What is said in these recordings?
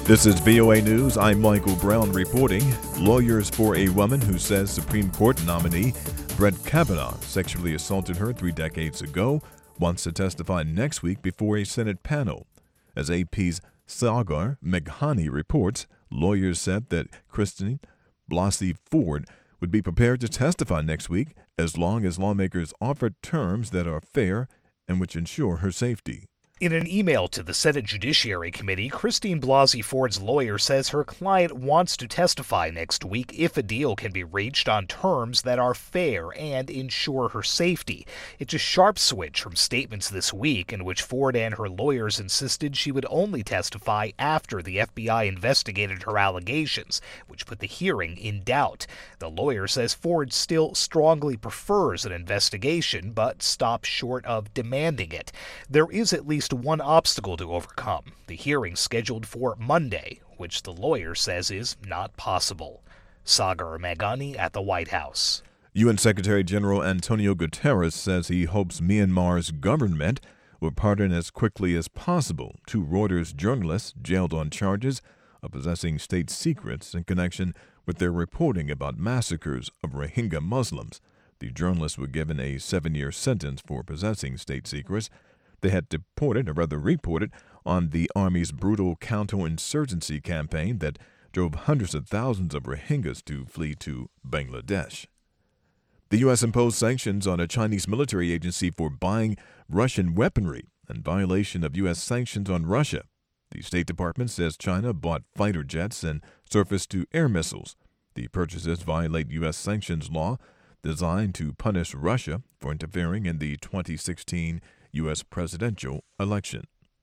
This is VOA News. I'm Michael Brown reporting. Lawyers for a woman who says Supreme Court nominee Brett Kavanaugh sexually assaulted her 3 decades ago wants to testify next week before a Senate panel. As AP's Sagar Meghani reports, lawyers said that Christine Blasey Ford would be prepared to testify next week as long as lawmakers offer terms that are fair and which ensure her safety. In an email to the Senate Judiciary Committee, Christine Blasey Ford's lawyer says her client wants to testify next week if a deal can be reached on terms that are fair and ensure her safety. It's a sharp switch from statements this week in which Ford and her lawyers insisted she would only testify after the FBI investigated her allegations, which put the hearing in doubt. The lawyer says Ford still strongly prefers an investigation, but stops short of demanding it. There is at least one obstacle to overcome, the hearing scheduled for Monday, which the lawyer says is not possible. Sagar Meghani at the White House. UN Secretary General Antonio Guterres says he hopes Myanmar's government will pardon as quickly as possible 2 Reuters journalists jailed on charges of possessing state secrets in connection with their reporting about massacres of Rohingya Muslims. The journalists were given a 7-year sentence for possessing state secrets. They had reported on the Army's brutal counterinsurgency campaign that drove hundreds of thousands of Rohingyas to flee to Bangladesh. The U.S. imposed sanctions on a Chinese military agency for buying Russian weaponry in violation of U.S. sanctions on Russia. The State Department says China bought fighter jets and surface-to-air missiles. The purchases violate U.S. sanctions law designed to punish Russia for interfering in the 2016 U.S. presidential election.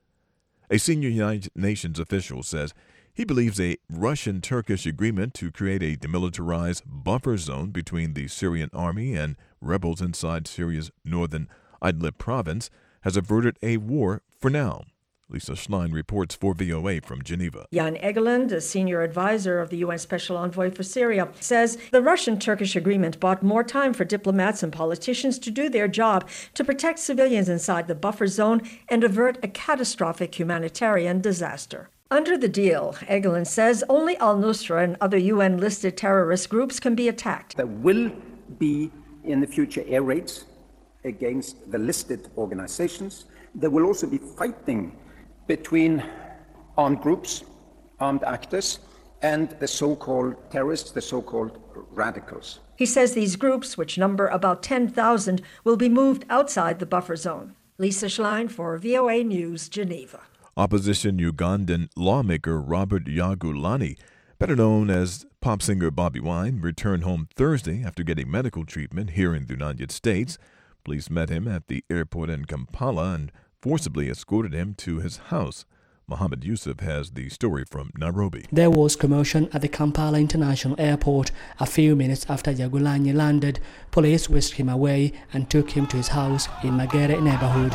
A senior United Nations official says he believes a Russian-Turkish agreement to create a demilitarized buffer zone between the Syrian army and rebels inside Syria's northern Idlib province has averted a war for now. Lisa Schlein reports for VOA from Geneva. Jan Egeland, a senior advisor of the UN Special Envoy for Syria, says the Russian-Turkish agreement bought more time for diplomats and politicians to do their job to protect civilians inside the buffer zone and avert a catastrophic humanitarian disaster. Under the deal, Egeland says only al-Nusra and other UN-listed terrorist groups can be attacked. There will be in the future air raids against the listed organizations. There will also be fighting between armed groups, armed actors, and the so-called terrorists, the so-called radicals. He says these groups, which number about 10,000, will be moved outside the buffer zone. Lisa Schlein for VOA News, Geneva. Opposition Ugandan lawmaker Robert Kyagulanyi, better known as pop singer Bobi Wine, returned home Thursday after getting medical treatment here in the United States. Police met him at the airport in Kampala and forcibly escorted him to his house. Mohammed Yusuf has the story from Nairobi. There was commotion at the Kampala International Airport. A few minutes after Kyagulanyi landed, police whisked him away and took him to his house in Magere neighborhood.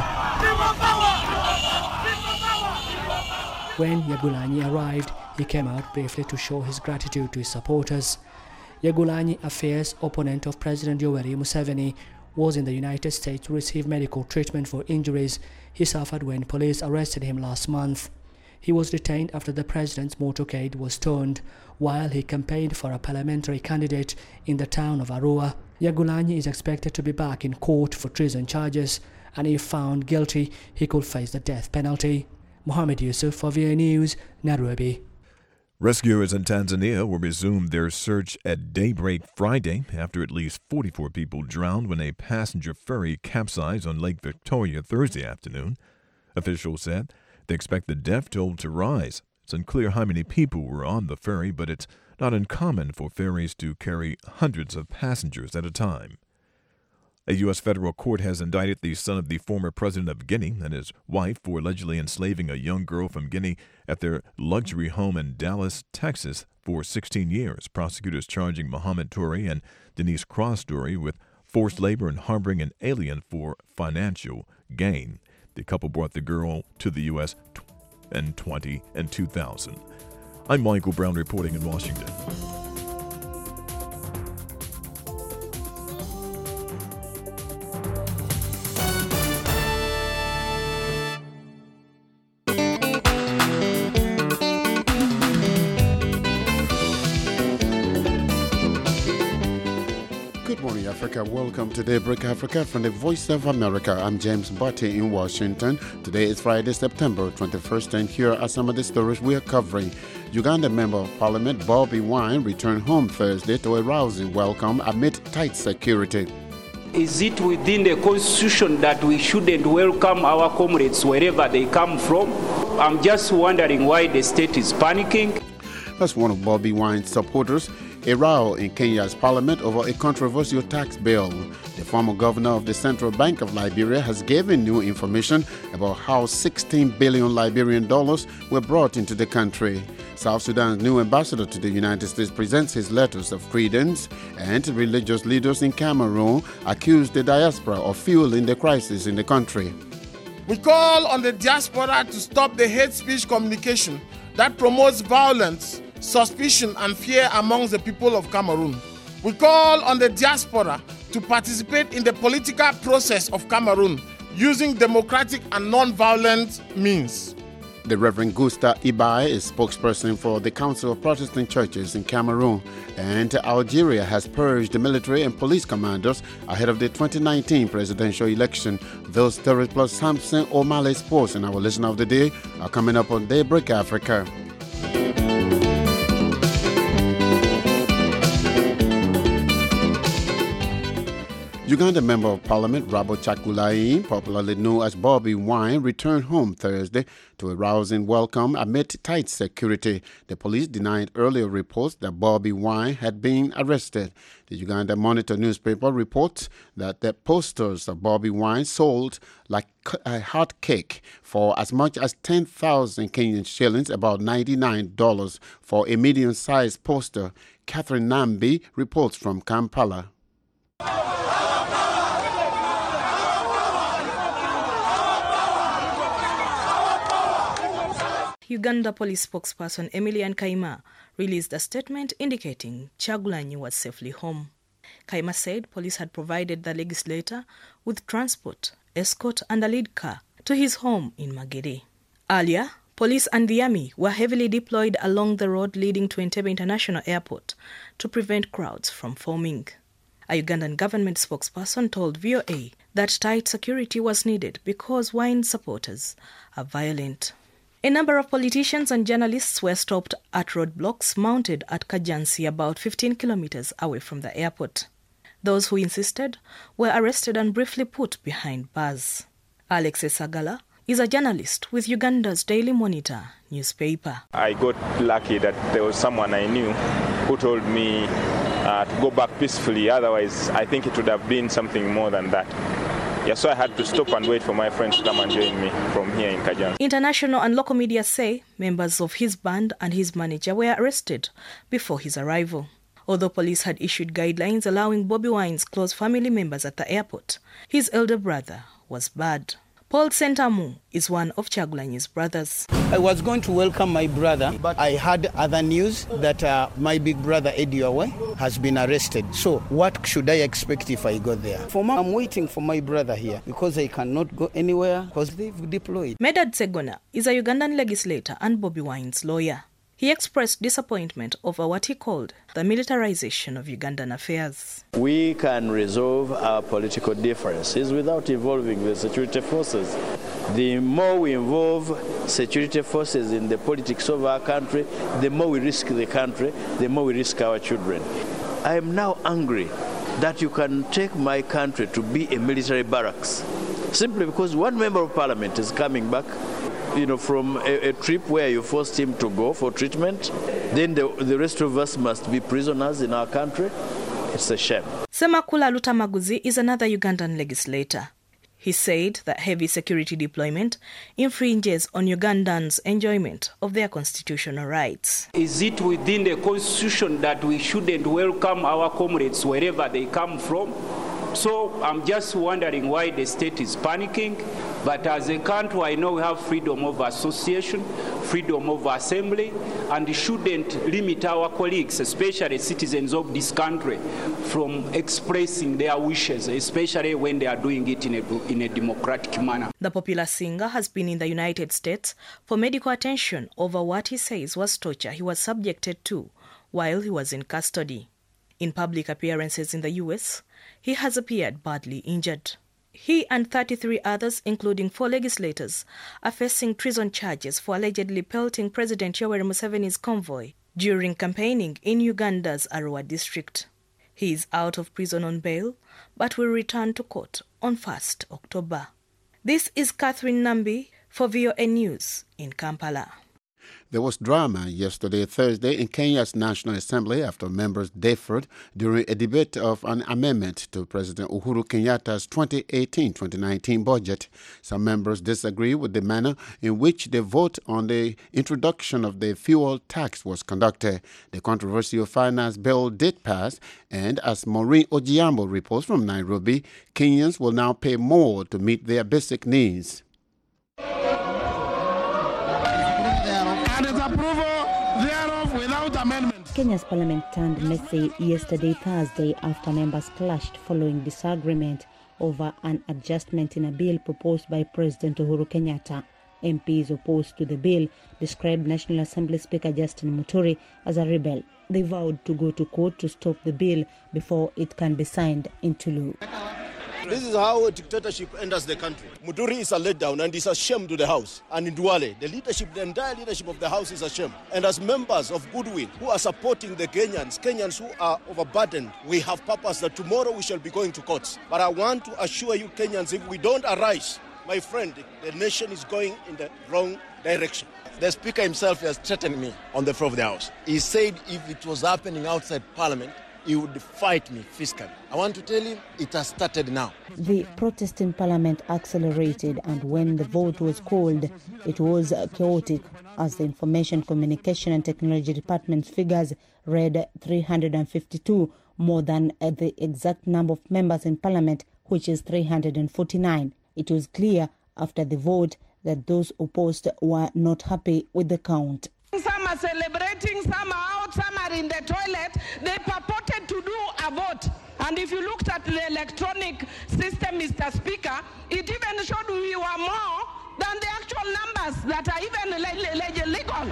When Kyagulanyi arrived, he came out briefly to show his gratitude to his supporters. Kyagulanyi, a fierce opponent of President Yoweri Museveni, was in the United States to receive medical treatment for injuries he suffered when police arrested him last month. He was detained after the president's motorcade was towed while he campaigned for a parliamentary candidate in the town of Arua. Kyagulanyi is expected to be back in court for treason charges, and if found guilty, he could face the death penalty. Mohammed Yusuf for VOA News, Nairobi. Rescuers in Tanzania will resume their search at daybreak Friday after at least 44 people drowned when a passenger ferry capsized on Lake Victoria Thursday afternoon. Officials said they expect the death toll to rise. It's unclear how many people were on the ferry, but it's not uncommon for ferries to carry hundreds of passengers at a time. A U.S. federal court has indicted the son of the former president of Guinea and his wife for allegedly enslaving a young girl from Guinea at their luxury home in Dallas, Texas, for 16 years. Prosecutors charging Mohamed Touré and Denise Cross-Dory with forced labor and harboring an alien for financial gain. The couple brought the girl to the U.S. in 2000. I'm Michael Brown reporting in Washington. Africa. Welcome to Daybreak Africa from the Voice of America. I'm James Butte in Washington. Today is Friday, September 21st, and here are some of the stories we are covering. Uganda Member of Parliament Bobi Wine returned home Thursday to a rousing welcome amid tight security. Is it within the constitution that we shouldn't welcome our comrades wherever they come from? I'm just wondering why the state is panicking. That's one of Bobi Wine's supporters. A row in Kenya's parliament over a controversial tax bill. The former governor of the Central Bank of Liberia has given new information about how $16 billion Liberian dollars were brought into the country. South Sudan's new ambassador to the United States presents his letters of credence, and religious leaders in Cameroon accuse the diaspora of fueling the crisis in the country. We call on the diaspora to stop the hate speech communication that promotes violence, suspicion and fear amongst the people of Cameroon. We call on the diaspora to participate in the political process of Cameroon using democratic and non-violent means. The Reverend Gusta Ibai is spokesperson for the Council of Protestant Churches in Cameroon, and Algeria has purged the military and police commanders ahead of the 2019 presidential election. Those stories plus Samson O'Malley Sports and our listener of the day are coming up on Daybreak Africa. Uganda Member of Parliament Robert Chagulanyi, popularly known as Bobi Wine, returned home Thursday to a rousing welcome amid tight security. The police denied earlier reports that Bobi Wine had been arrested. The Uganda Monitor newspaper reports that the posters of Bobi Wine sold like a hot cake for as much as 10,000 Kenyan shillings, about $99 for a medium-sized poster. Catherine Nambi reports from Kampala. Uganda police spokesperson Emilian Kaima released a statement indicating Chagulanyi was safely home. Kaima said police had provided the legislator with transport, escort and a lead car to his home in Magere. Earlier, police and the army were heavily deployed along the road leading to Entebbe International Airport to prevent crowds from forming. A Ugandan government spokesperson told VOA that tight security was needed because Wine supporters are violent. A number of politicians and journalists were stopped at roadblocks mounted at Kajansi, about 15 kilometers away from the airport. Those who insisted were arrested and briefly put behind bars. Alex Esagala is a journalist with Uganda's Daily Monitor newspaper. I got lucky that there was someone I knew who told me to go back peacefully. Otherwise, I think it would have been something more than that. Yeah, so I had to stop and wait for my friends to come and join me from here in Kajansi. International and local media say members of his band and his manager were arrested before his arrival. Although police had issued guidelines allowing Bobi Wine's close family members at the airport, his elder brother was barred. Paul Sentamu is one of Chagulanyi's brothers. I was going to welcome my brother, but I had other news that my big brother Eddie Owe has been arrested. So what should I expect if I go there? For now, I'm waiting for my brother here because I cannot go anywhere because they've deployed. Medad Segona is a Ugandan legislator and Bobi Wine's lawyer. He expressed disappointment over what he called the militarization of Ugandan affairs. We can resolve our political differences without involving the security forces. The more we involve security forces in the politics of our country, the more we risk the country, the more we risk our children. I am now angry that you can take my country to be a military barracks simply because one member of parliament is coming back from a trip where you forced him to go for treatment, then the rest of us must be prisoners in our country. It's a shame. Semakula Lutamaguzi is another Ugandan legislator. He said that heavy security deployment infringes on Ugandans' enjoyment of their constitutional rights. Is it within the constitution that we shouldn't welcome our comrades wherever they come from? So I'm just wondering why the state is panicking. But as a country, I know we have freedom of association, freedom of assembly, and shouldn't limit our colleagues, especially citizens of this country, from expressing their wishes, especially when they are doing it in a democratic manner. The popular singer has been in the United States for medical attention over what he says was torture he was subjected to while he was in custody. In public appearances in the US, he has appeared badly injured. He and 33 others, including 4 legislators, are facing treason charges for allegedly pelting President Yoweri Museveni's convoy during campaigning in Uganda's Arua district. He is out of prison on bail, but will return to court on 1st October. This is Catherine Nambi for VOA News in Kampala. There was drama yesterday, Thursday, in Kenya's National Assembly after members differed during a debate of an amendment to President Uhuru Kenyatta's 2018-2019 budget. Some members disagree with the manner in which the vote on the introduction of the fuel tax was conducted. The controversial finance bill did pass, and as Maureen Ojiambo reports from Nairobi, Kenyans will now pay more to meet their basic needs. Kenya's parliament turned messy yesterday, Thursday, after members clashed following disagreement over an adjustment in a bill proposed by President Uhuru Kenyatta. MPs opposed to the bill described National Assembly Speaker Justin Muturi as a rebel. They vowed to go to court to stop the bill before it can be signed into law. This is how a dictatorship enters the country. Muturi is a letdown and is a shame to the House. And in Duale, the entire leadership of the House is a shame. And as members of Goodwill who are supporting the Kenyans who are overburdened, we have purpose that tomorrow we shall be going to courts. But I want to assure you Kenyans, if we don't arise, my friend, the nation is going in the wrong direction. The Speaker himself has threatened me on the floor of the House. He said if it was happening outside Parliament, he would fight me physically. I want to tell him it has started now. The protest in Parliament accelerated, and when the vote was called, it was chaotic, as the Information, Communication and Technology Department's figures read 352, more than the exact number of members in Parliament, which is 349. It was clear after the vote that those opposed were not happy with the count. Some are celebrating, some are out, some are in the toilet. They purported to do a vote. And if you looked at the electronic system, Mr. Speaker, it even showed we were more than the actual numbers that are even legal.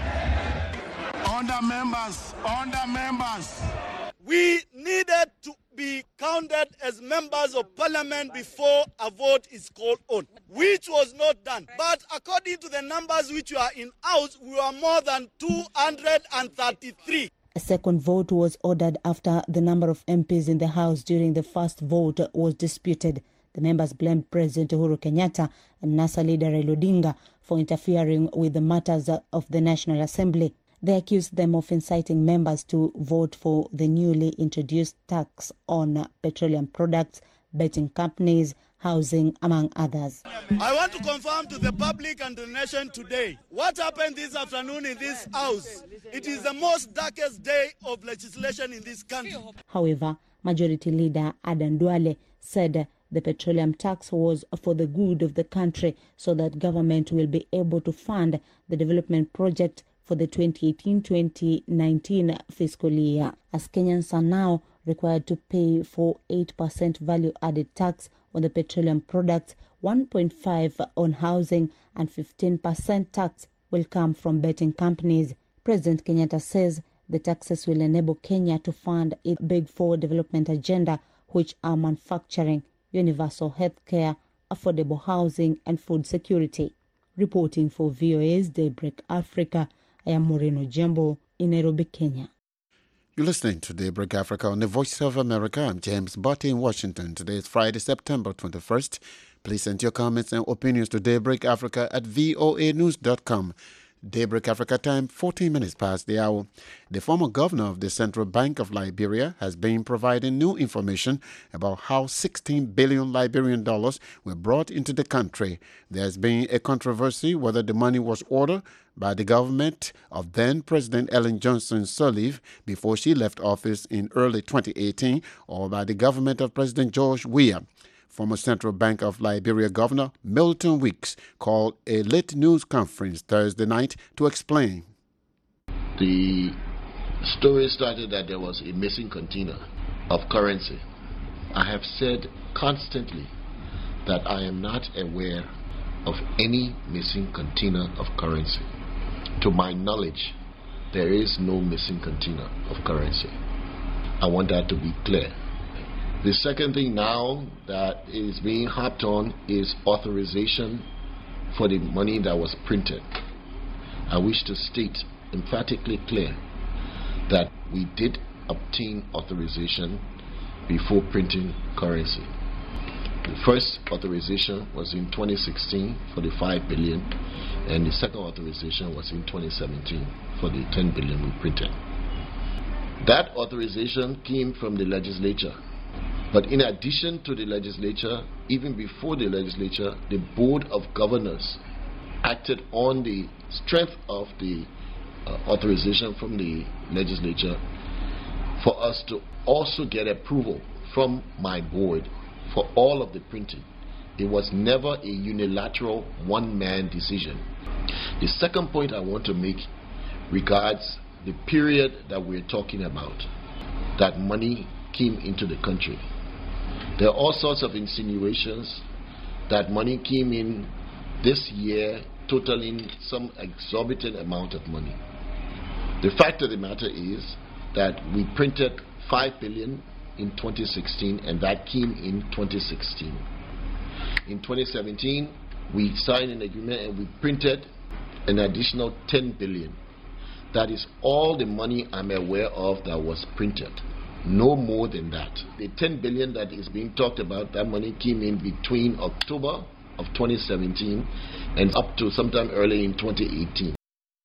On the members. We needed to be counted as members of Parliament before a vote is called on, which was not done. But according to the numbers which were in house, we were more than 233. A second vote was ordered after the number of MPs in the House during the first vote was disputed. The members blamed President Uhuru Kenyatta and NASA leader Raila Odinga for interfering with the matters of the National Assembly. They accused them of inciting members to vote for the newly introduced tax on petroleum products, betting companies, housing, among others. I want to confirm to the public and the nation today what happened this afternoon in this House. It is the most darkest day of legislation in this country. However, Majority Leader Adan Duale said the petroleum tax was for the good of the country so that government will be able to fund the development project for the 2018-2019 fiscal year, as Kenyans are now required to pay for 8% value-added tax on the petroleum products, 1.5% on housing, and 15% tax will come from betting companies. President Kenyatta says the taxes will enable Kenya to fund its Big Four development agenda, which are manufacturing, universal healthcare, affordable housing, and food security. Reporting for VOA's Daybreak Africa, I am Maureen Ojiambo in Nairobi, Kenya. You're listening to Daybreak Africa on the Voice of America. I'm James Butty in Washington. Today is Friday, September 21st. Please send your comments and opinions to Daybreak Africa at voanews.com. Daybreak Africa time, 14 minutes past the hour. The former governor of the Central Bank of Liberia has been providing new information about how $16 billion Liberian dollars were brought into the country. There has been a controversy whether the money was ordered by the government of then-President Ellen Johnson Sirleaf before she left office in early 2018 or by the government of President George Weah. Former Central Bank of Liberia Governor Milton Weeks called a late news conference Thursday night to explain. The story started that there was a missing container of currency. I have said constantly that I am not aware of any missing container of currency. To my knowledge, there is no missing container of currency. I want that to be clear. The second thing now that is being harped on is authorization for the money that was printed. I wish to state emphatically clear that we did obtain authorization before printing currency. The first authorization was in 2016 for the 5 billion, and the second authorization was in 2017 for the 10 billion we printed. That authorization came from the legislature. But in addition to the legislature, even before the legislature, the Board of Governors acted on the strength of the authorization from the legislature for us to also get approval from my board for all of the printing. It was never a unilateral one-man decision. The second point I want to make regards the period that we're talking about, that money came into the country. There are all sorts of insinuations that money came in this year totaling some exorbitant amount of money. The fact of the matter is that we printed 5 billion in 2016, and that came in 2016. In 2017, we signed an agreement and we printed an additional 10 billion. That is all the money I'm aware of that was printed. No more than that. The 10 billion that is being talked about, that money came in between October of 2017 and up to sometime early in 2018.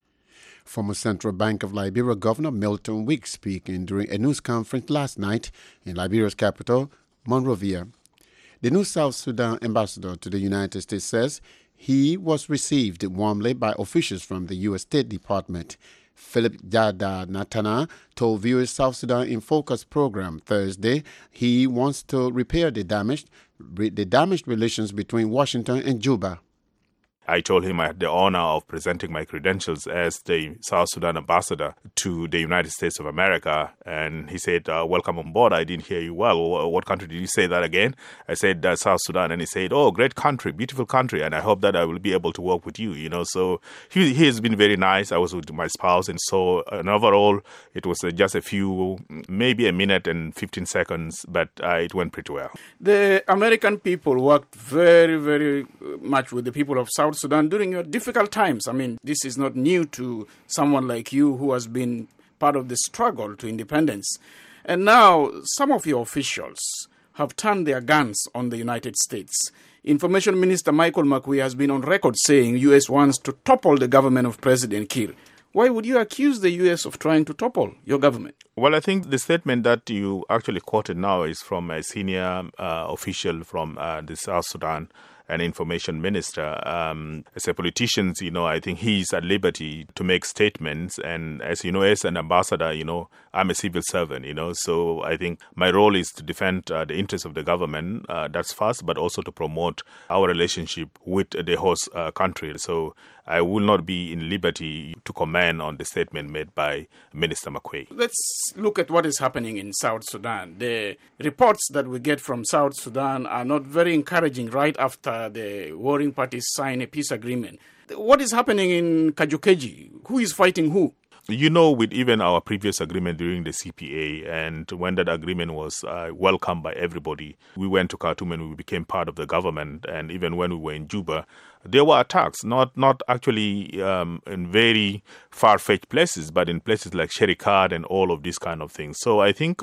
Former Central Bank of Liberia Governor Milton Weeks speaking during a news conference last night in Liberia's capital, Monrovia. The new South Sudan ambassador to the United States says he was received warmly by officials from the U.S. State Department. Philip Jada Natana told viewers South Sudan in Focus program Thursday he wants to repair the damaged relations between Washington and Juba. I told him I had the honor of presenting my credentials as the South Sudan ambassador to the United States of America. And he said, welcome on board. I didn't hear you well. What country did you say that again? I said, South Sudan. And he said, oh, great country, beautiful country. And I hope that I will be able to work with you, So he has been very nice. I was with my spouse. And so overall, it was just a few, maybe a minute and 15 seconds, but it went pretty well. The American people worked very, very much with the people of South Sudan during your difficult times. I mean, this is not new to someone like you who has been part of the struggle to independence. And now some of your officials have turned their guns on the United States. Information Minister Michael McQueen has been on record saying U.S. wants to topple the government of President Kiir. Why would you accuse the U.S. of trying to topple your government? Well, I think the statement that you actually quoted now is from a senior official from the South Sudan, an information minister. As a politician, I think he's at liberty to make statements. And as you know, as an ambassador, I'm a civil servant, So I think my role is to defend the interests of the government. That's first, but also to promote our relationship with the host country. So I will not be in liberty to comment on the statement made by Minister McQueen. Let's look at what is happening in South Sudan. The reports that we get from South Sudan are not very encouraging right after the warring parties sign a peace agreement. What is happening in Kajukeji? Who is fighting who? With even our previous agreement during the CPA, and when that agreement was welcomed by everybody, we went to Khartoum and we became part of the government. And even when we were in Juba, there were attacks, not actually in very far-fetched places, but in places like Sherikad and all of these kind of things. So I think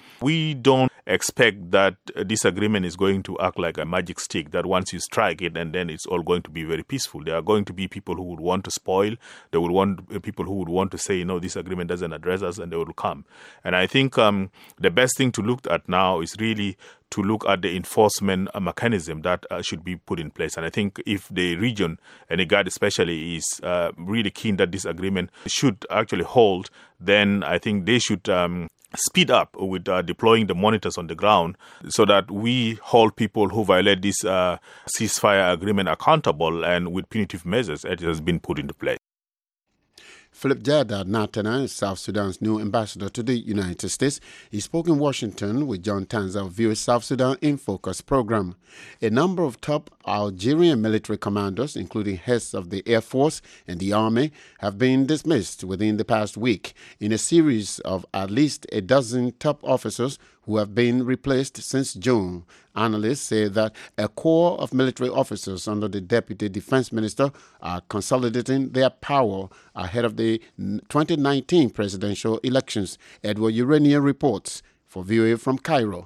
we don't expect that this agreement is going to act like a magic stick, that once you strike it and then it's all going to be very peaceful. There are going to be people who would want to spoil. There will want people who would want to say, no, this agreement doesn't address us, and they will come. And I think the best thing to look at now is really to look at the enforcement mechanism that should be put in place. And I think if the region, and IGAD especially, is really keen that this agreement should actually hold, then I think they should speed up with deploying the monitors on the ground so that we hold people who violate this ceasefire agreement accountable and with punitive measures as it has been put into place. Philip Jada Natana is South Sudan's new ambassador to the United States. He spoke in Washington with John Tanza of VOA South Sudan in Focus program. A number of top Algerian military commanders, including heads of the Air Force and the Army, have been dismissed within the past week in a series of at least a dozen top officers who have been replaced since June. Analysts say that a corps of military officers under the Deputy Defense Minister are consolidating their power ahead of the 2019 presidential elections. Edward Urania reports for VOA from Cairo.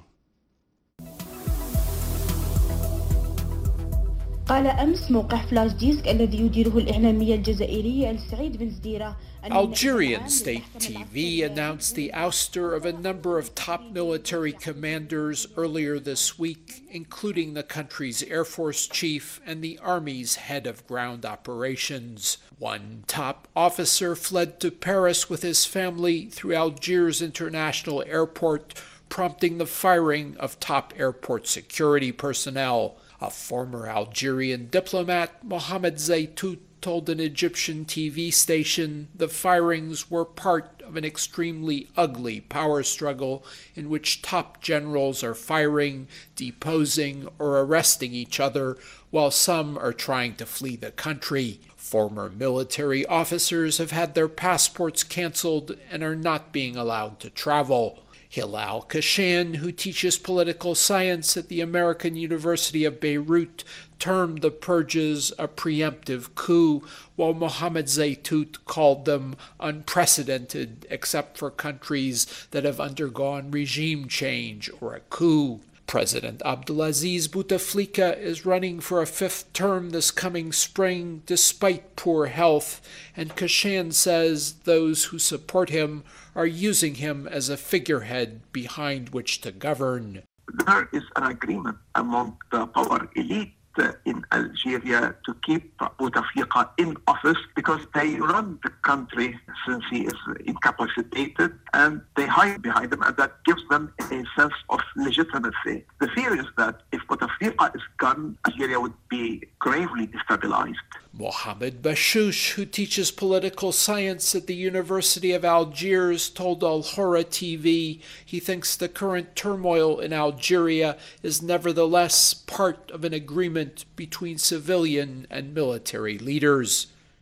قال أمس موقع فلاش ديسك الذي يديره الإعلامي الجزائري السعيد بن زديرة Algerian state TV announced the ouster of a number of top military commanders earlier this week, including the country's Air Force chief and the Army's head of ground operations. One top officer fled to Paris with his family through Algiers International Airport, prompting the firing of top airport security personnel. A former Algerian diplomat, Mohamed Zaytout, told an Egyptian TV station the firings were part of an extremely ugly power struggle in which top generals are firing, deposing, or arresting each other, while some are trying to flee the country. Former military officers have had their passports canceled and are not being allowed to travel. Hilal Kashan, who teaches political science at the American University of Beirut, termed the purges a preemptive coup, while Mohamed Zaytout called them unprecedented except for countries that have undergone regime change or a coup. President Abdelaziz Bouteflika is running for a fifth term this coming spring despite poor health, and Kashan says those who support him are using him as a figurehead behind which to govern. There is an agreement among the power elite in Algeria to keep Bouteflika in office because they run the country since he is incapacitated, and they hide behind him, and that gives them a sense of legitimacy. The fear is that if Bouteflika is gone, Algeria would be gravely destabilized. Mohamed Bashouch, who teaches political science at the University of Algiers, told Al Hora TV he thinks the current turmoil in Algeria is nevertheless part of an agreement between civilian and military leaders.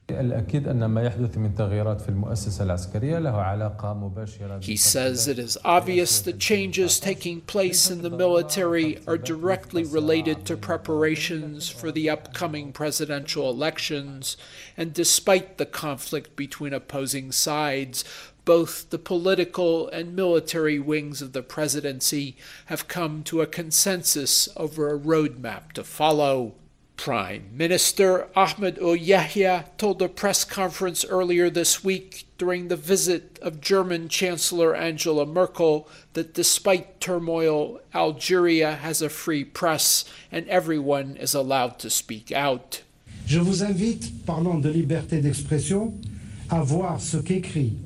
He says it is obvious that changes taking place in the military are directly related to preparations for the upcoming presidential elections, and despite the conflict between opposing sides, both the political and military wings of the presidency have come to a consensus over a roadmap to follow. Prime Minister Ahmed Ould Yahya told a press conference earlier this week during the visit of German Chancellor Angela Merkel that despite turmoil, Algeria has a free press and everyone is allowed to speak out. Je vous invite, parlant de liberté d'expression, à voir ce qu'écrit.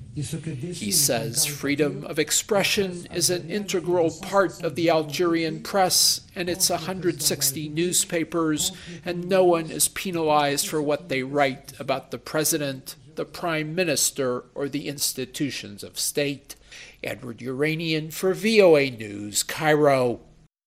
He says freedom of expression is an integral part of the Algerian press and its 160 newspapers, and no one is penalized for what they write about the president, the prime minister, or the institutions of state. Edward Uranian for VOA News, Cairo.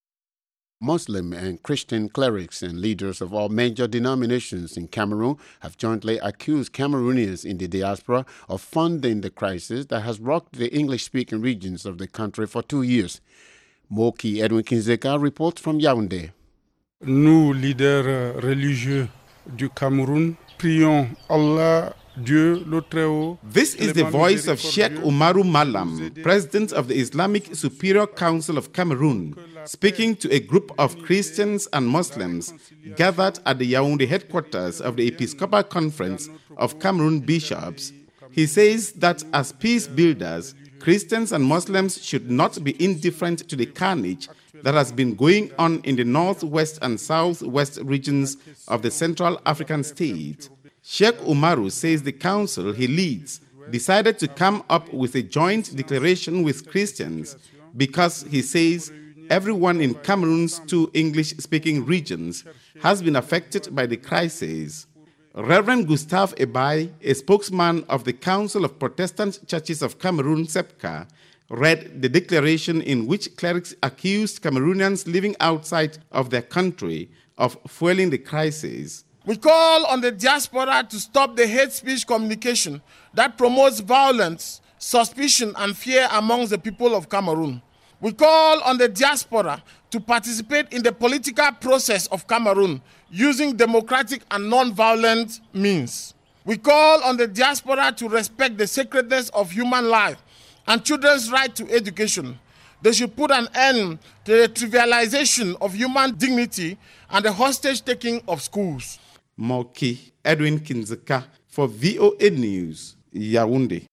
Muslim and Christian clerics and leaders of all major denominations in Cameroon have jointly accused Cameroonians in the diaspora of funding the crisis that has rocked the English-speaking regions of the country for 2 years. Moki Edwin Kinzeka reports from Yaoundé. Nous, leaders religieux du Cameroun, prions Allah, Dieu le Très-Haut. This is the voice of Sheikh Umaru Malam, President of the Islamic Superior Council of Cameroon, speaking to a group of Christians and Muslims gathered at the Yaoundé headquarters of the Episcopal Conference of Cameroon Bishops. He says that as peace builders, Christians and Muslims should not be indifferent to the carnage that has been going on in the northwest and southwest regions of the Central African state. Sheikh Umaru says the council he leads decided to come up with a joint declaration with Christians because, he says, everyone in Cameroon's 2 English-speaking regions has been affected by the crisis. Reverend Gustave Ebai, a spokesman of the Council of Protestant Churches of Cameroon, CEPCA, read the declaration in which clerics accused Cameroonians living outside of their country of fueling the crisis. We call on the diaspora to stop the hate speech communication that promotes violence, suspicion, and fear amongst the people of Cameroon. We call on the diaspora to participate in the political process of Cameroon using democratic and non-violent means. We call on the diaspora to respect the sacredness of human life and children's right to education. They should put an end to the trivialization of human dignity and the hostage-taking of schools. Moki Edwin Kinzeka for VOA News, Yaoundé.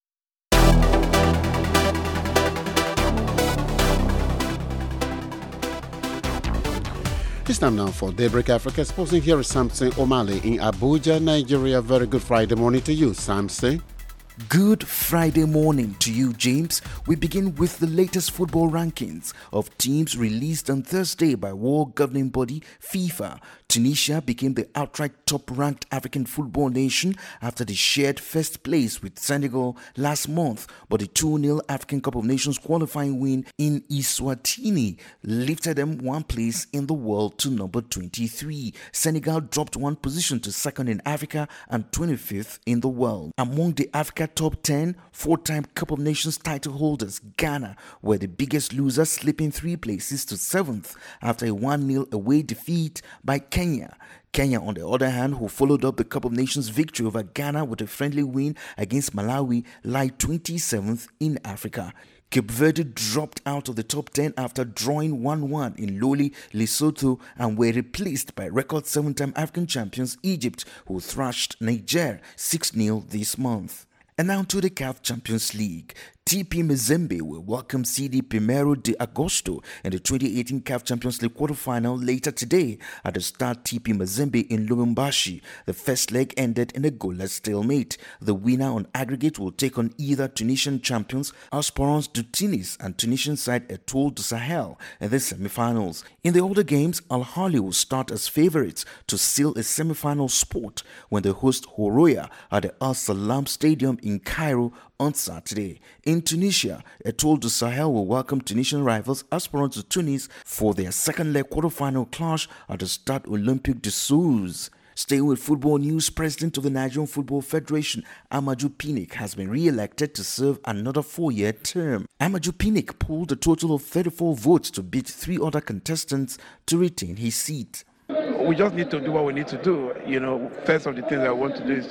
It's time now for Daybreak Africa. Exposing here is Samson O'Malley in Abuja, Nigeria. Very good Friday morning to you, Samson. Good Friday morning to you, James. We begin with the latest football rankings of teams released on Thursday by world governing body FIFA. Tunisia became the outright top-ranked African football nation after they shared first place with Senegal last month, but the 2-0 African Cup of Nations qualifying win in Eswatini lifted them one place in the world to number 23. Senegal dropped one position to second in Africa and 25th in the world. Among the Africa top 10, four-time Cup of Nations title holders, Ghana were the biggest losers, slipping 3 places to 7th after a 1-0 away defeat by Kenya. Kenya, on the other hand, who followed up the Cup of Nations victory over Ghana with a friendly win against Malawi, lie 27th in Africa. Cape Verde dropped out of the top 10 after drawing 1-1 in lowly Lesotho and were replaced by record 7-time African champions Egypt, who thrashed Niger 6-0 this month. And now to the CAF Champions League. TP Mazembe will welcome CD Primero de Agosto in the 2018 CAF Champions League quarterfinal later today at the Stade TP Mazembe in Lubumbashi. The first leg ended in a goalless stalemate. The winner on aggregate will take on either Tunisian champions Esperance de Tunis and Tunisian side Etoile du Sahel in the semi-finals. In the older games, Al Ahly will start as favourites to seal a semi-final spot when they host Horoya at the Al Salam Stadium in Cairo on Saturday. In Tunisia, Etoile du Sahel will welcome Tunisian rivals Esperance de Tunis for their second leg quarterfinal clash at the Stade Olympique de Sousse. Staying with football news, President of the Nigerian Football Federation, Amaju Pinnick, has been re-elected to serve another 4-year term. Amaju Pinnick pulled a total of 34 votes to beat 3 other contestants to retain his seat. We just need to do what we need to do. First of the things I want to do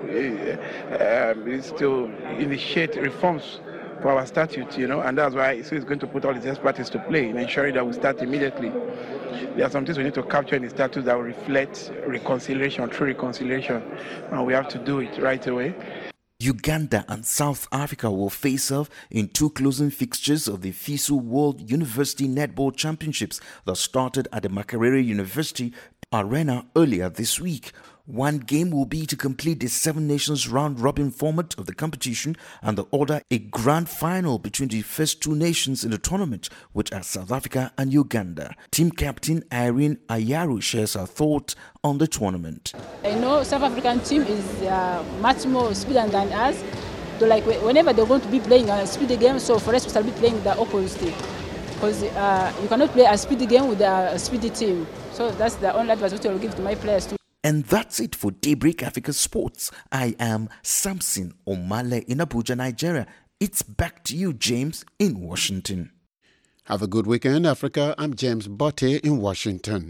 is to initiate reforms for our statute, and that's why it's going to put all its expertise to play in ensuring that we start immediately. There are some things we need to capture in the statute that will reflect reconciliation, true reconciliation, and we have to do it right away. Uganda and South Africa will face off in 2 closing fixtures of the FISU World University Netball Championships that started at the Makerere University Arena earlier this week. One game will be to complete the 7 nations round-robin format of the competition, and the other a grand final between the first 2 nations in the tournament, which are South Africa and Uganda. Team captain Irene Ayaru shares her thoughts on the tournament. I know South African team is much more speedy than us. So like whenever they're going to be playing a speedy game, so for us we shall be playing the opposite team. Because you cannot play a speedy game with a speedy team. So that's the only advice which I will give to my players too. And that's it for Daybreak Africa Sports. I am Samson O'Malley in Abuja, Nigeria. It's back to you, James, in Washington. Have a good weekend, Africa. I'm James Botte in Washington.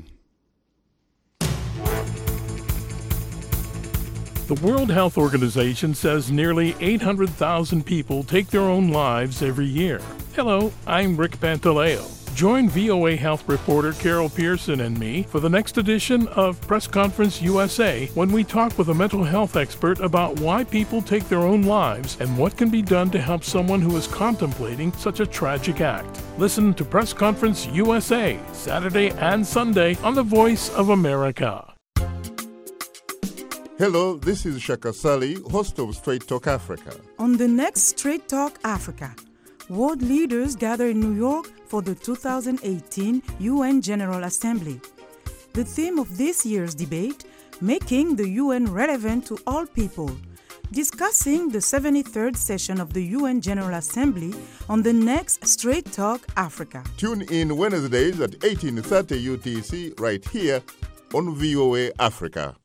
The World Health Organization says nearly 800,000 people take their own lives every year. Hello, I'm Rick Pantaleo. Join VOA Health reporter Carol Pearson and me for the next edition of Press Conference USA when we talk with a mental health expert about why people take their own lives and what can be done to help someone who is contemplating such a tragic act. Listen to Press Conference USA, Saturday and Sunday on The Voice of America. Hello, this is Shaka Sali, host of Straight Talk Africa. On the next Straight Talk Africa, world leaders gather in New York for the 2018 UN General Assembly. The theme of this year's debate, making the UN relevant to all people, discussing the 73rd session of the UN General Assembly on the next Straight Talk Africa. Tune in Wednesdays at 18:30 UTC right here on VOA Africa.